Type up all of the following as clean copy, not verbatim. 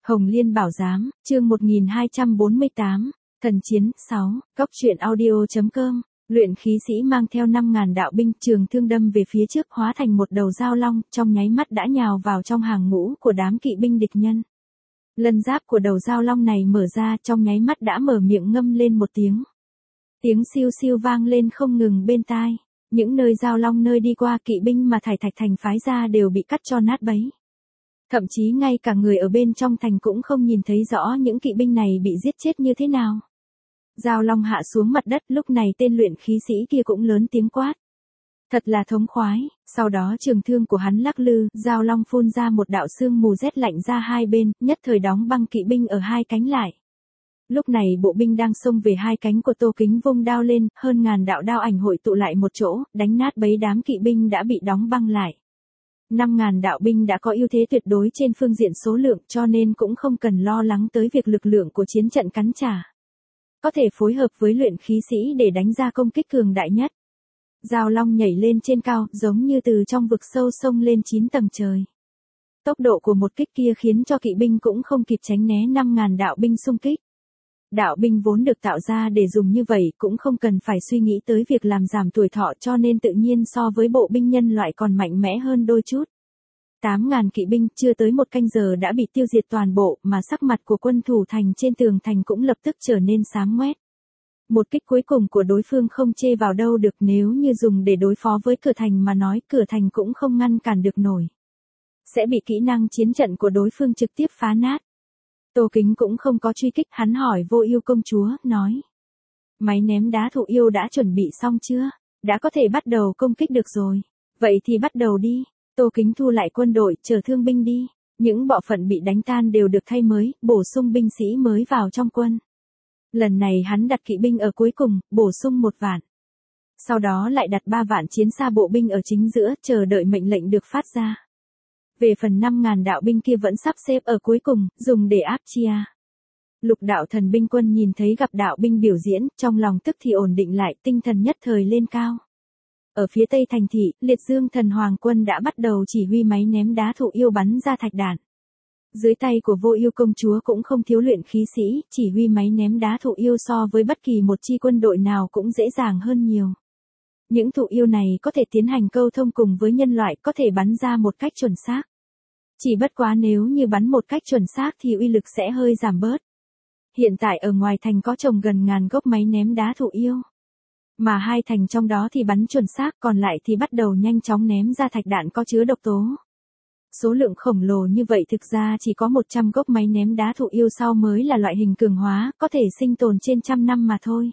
Hồng Liên Bảo Giám, chương 1248, Thần Chiến, 6, Cốc truyện audio.com, luyện khí sĩ mang theo 5.000 đạo binh trường thương đâm về phía trước hóa thành một đầu dao long, trong nháy mắt đã nhào vào trong hàng ngũ của đám kỵ binh địch nhân. Lân giáp của đầu dao long này mở ra trong nháy mắt đã mở miệng ngâm lên một tiếng. Tiếng siêu siêu vang lên không ngừng bên tai, những nơi dao long nơi đi qua kỵ binh mà Thải Thạch Thành phái ra đều bị cắt cho nát bấy. Thậm chí ngay cả người ở bên trong thành cũng không nhìn thấy rõ những kỵ binh này bị giết chết như thế nào. Dao long hạ xuống mặt đất, lúc này tên luyện khí sĩ kia cũng lớn tiếng quát. Thật là thống khoái, sau đó trường thương của hắn lắc lư, dao long phun ra một đạo sương mù rét lạnh ra hai bên, nhất thời đóng băng kỵ binh ở hai cánh lại. Lúc này bộ binh đang xông về hai cánh của Tô Kính vung đao lên, hơn ngàn đạo đao ảnh hội tụ lại một chỗ, đánh nát bấy đám kỵ binh đã bị đóng băng lại. 5.000 đạo binh đã có ưu thế tuyệt đối trên phương diện số lượng, cho nên cũng không cần lo lắng tới việc lực lượng của chiến trận cắn trả. Có thể phối hợp với luyện khí sĩ để đánh ra công kích cường đại nhất. Dao long nhảy lên trên cao, giống như từ trong vực sâu xông lên 9 tầng trời. Tốc độ của một kích kia khiến cho kỵ binh cũng không kịp tránh né 5.000 đạo binh xung kích. Đạo binh vốn được tạo ra để dùng như vậy, cũng không cần phải suy nghĩ tới việc làm giảm tuổi thọ, cho nên tự nhiên so với bộ binh nhân loại còn mạnh mẽ hơn đôi chút. 8.000 kỵ binh chưa tới một canh giờ đã bị tiêu diệt toàn bộ, mà sắc mặt của quân thủ thành trên tường thành cũng lập tức trở nên xám ngoét. Một kích cuối cùng của đối phương không chê vào đâu được, nếu như dùng để đối phó với cửa thành mà nói, cửa thành cũng không ngăn cản được nổi. Sẽ bị kỹ năng chiến trận của đối phương trực tiếp phá nát. Tô Kính cũng không có truy kích, hắn hỏi Vô Ưu công chúa, nói. Máy ném đá Thụ Yêu đã chuẩn bị xong chưa? Đã có thể bắt đầu công kích được rồi. Vậy thì bắt đầu đi. Tô Kính thu lại quân đội, chở thương binh đi. Những bộ phận bị đánh tan đều được thay mới, bổ sung binh sĩ mới vào trong quân. Lần này hắn đặt kỵ binh ở cuối cùng, bổ sung 1 vạn. Sau đó lại đặt 3 vạn chiến xa bộ binh ở chính giữa, chờ đợi mệnh lệnh được phát ra. Về phần 5.000 đạo binh kia vẫn sắp xếp ở cuối cùng, dùng để áp chia. Lục đạo thần binh quân nhìn thấy gặp đạo binh biểu diễn, trong lòng tức thì ổn định lại, tinh thần nhất thời lên cao. Ở phía tây thành thị, Liệt Dương thần hoàng quân đã bắt đầu chỉ huy máy ném đá Thụ Yêu bắn ra thạch đạn. Dưới tay của Vô Ưu công chúa cũng không thiếu luyện khí sĩ, chỉ huy máy ném đá Thụ Yêu so với bất kỳ một chi quân đội nào cũng dễ dàng hơn nhiều. Những Thụ Yêu này có thể tiến hành câu thông cùng với nhân loại, có thể bắn ra một cách chuẩn xác. Chỉ bất quá nếu như bắn một cách chuẩn xác thì uy lực sẽ hơi giảm bớt. Hiện tại ở ngoài thành có trồng gần ngàn gốc máy ném đá Thụ Yêu. Mà 2 thành trong đó thì bắn chuẩn xác, còn lại thì bắt đầu nhanh chóng ném ra thạch đạn có chứa độc tố. Số lượng khổng lồ như vậy thực ra chỉ có 100 gốc máy ném đá Thụ Yêu sau mới là loại hình cường hóa, có thể sinh tồn trên trăm năm mà thôi.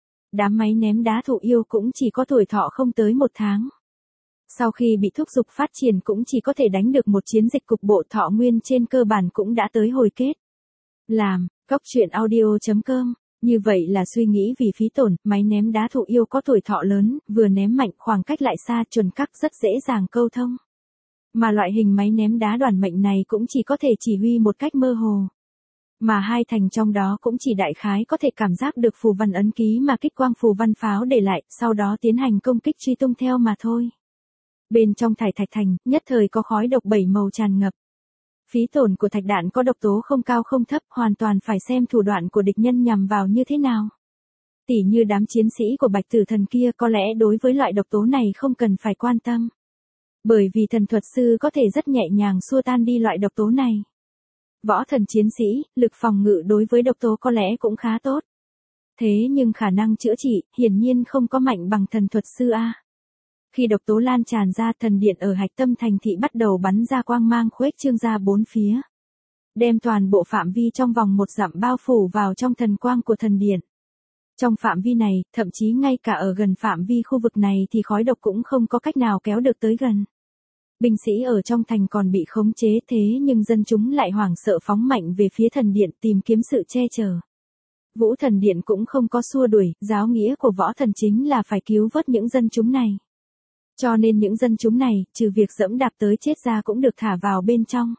Đám máy ném đá Thụ Yêu cũng chỉ có tuổi thọ không tới 1 tháng. Sau khi bị thúc giục phát triển cũng chỉ có thể đánh được một chiến dịch cục bộ, thọ nguyên trên cơ bản cũng đã tới hồi kết. Làm, Cốc truyện audio.com, như vậy là suy nghĩ vì phí tổn, máy ném đá Thụ Yêu có tuổi thọ lớn, vừa ném mạnh khoảng cách lại xa, chuẩn xác rất dễ dàng câu thông. Mà loại hình máy ném đá đoàn mệnh này cũng chỉ có thể chỉ huy một cách mơ hồ. Mà 2 thành trong đó cũng chỉ đại khái có thể cảm giác được phù văn ấn ký mà kích quang phù văn pháo để lại, sau đó tiến hành công kích truy tung theo mà thôi. Bên trong Thải Thạch Thành, nhất thời có khói độc 7 màu tràn ngập. Phí tổn của thạch đạn có độc tố không cao không thấp, hoàn toàn phải xem thủ đoạn của địch nhân nhằm vào như thế nào. Tỉ như đám chiến sĩ của Bạch Tử Thần kia, có lẽ đối với loại độc tố này không cần phải quan tâm. Bởi vì thần thuật sư có thể rất nhẹ nhàng xua tan đi loại độc tố này. Võ thần chiến sĩ, lực phòng ngự đối với độc tố có lẽ cũng khá tốt. Thế nhưng khả năng chữa trị, hiển nhiên không có mạnh bằng thần thuật sư A. Khi độc tố lan tràn ra, thần điện ở hạch tâm thành thị bắt đầu bắn ra quang mang khuếch trương ra 4 phía. Đem toàn bộ phạm vi trong vòng 1 dặm bao phủ vào trong thần quang của thần điện. Trong phạm vi này, thậm chí ngay cả ở gần phạm vi khu vực này thì khói độc cũng không có cách nào kéo được tới gần. Binh sĩ ở trong thành còn bị khống chế, thế nhưng dân chúng lại hoảng sợ phóng mạnh về phía thần điện tìm kiếm sự che chở. Vũ thần điện cũng không có xua đuổi, giáo nghĩa của võ thần chính là phải cứu vớt những dân chúng này. Cho nên những dân chúng này, trừ việc dẫm đạp tới chết ra cũng được thả vào bên trong.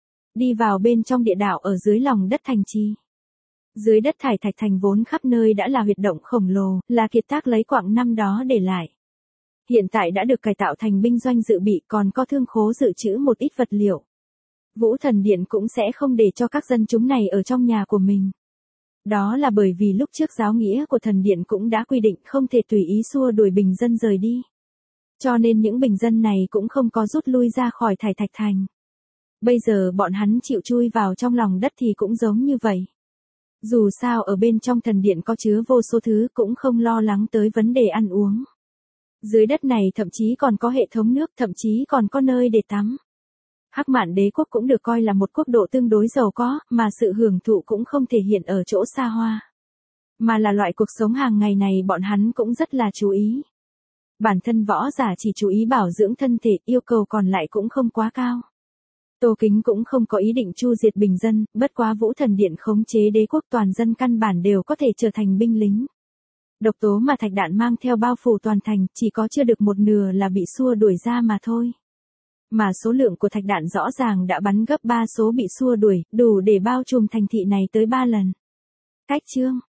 Đi vào bên trong địa đạo ở dưới lòng đất thành trì. Dưới đất Thải Thạch Thành vốn khắp nơi đã là huyệt động khổng lồ, là kiệt tác lấy quặng năm đó để lại. Hiện tại đã được cải tạo thành binh doanh dự bị, còn có thương khố dự trữ một ít vật liệu. Vũ Thần Điện cũng sẽ không để cho các dân chúng này ở trong nhà của mình. Đó là bởi vì lúc trước giáo nghĩa của thần điện cũng đã quy định không thể tùy ý xua đuổi bình dân rời đi. Cho nên những bình dân này cũng không có rút lui ra khỏi Thải Thạch Thành. Bây giờ bọn hắn chịu chui vào trong lòng đất thì cũng giống như vậy. Dù sao ở bên trong thần điện có chứa vô số thứ cũng không lo lắng tới vấn đề ăn uống. Dưới đất này thậm chí còn có hệ thống nước, thậm chí còn có nơi để tắm. Hắc Mạn Đế quốc cũng được coi là một quốc độ tương đối giàu có, mà sự hưởng thụ cũng không thể hiện ở chỗ xa hoa. Mà là loại cuộc sống hàng ngày này bọn hắn cũng rất là chú ý. Bản thân võ giả chỉ chú ý bảo dưỡng thân thể, yêu cầu còn lại cũng không quá cao. Tô Kính cũng không có ý định chu diệt bình dân, bất quá Vũ Thần Điện khống chế đế quốc toàn dân căn bản đều có thể trở thành binh lính. Độc tố mà thạch đạn mang theo bao phủ toàn thành, chỉ có chưa được một nửa là bị xua đuổi ra mà thôi. Mà số lượng của thạch đạn rõ ràng đã bắn gấp 3 số bị xua đuổi, đủ để bao trùm thành thị này tới 3 lần. Cách chương